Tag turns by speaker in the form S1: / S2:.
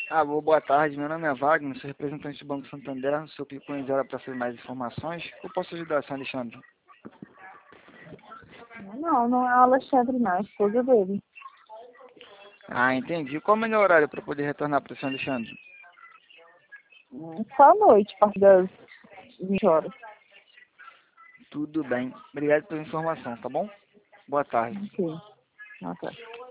S1: Alô, boa tarde. Meu nome é Wagner, sou representante do Banco Santander. O senhor clicou em 0 para saber mais informações. Eu posso ajudar, senhor Alexandre?
S2: Não, não é o Alexandre, não, é a esposa dele.
S1: Ah, entendi. Qual é o melhor horário para poder retornar para o senhor Alexandre?
S2: Só à noite, a partir das 20 horas.
S1: Tudo bem. Obrigado pela informação, tá bom? Boa tarde.
S2: Ok. Ah, tá.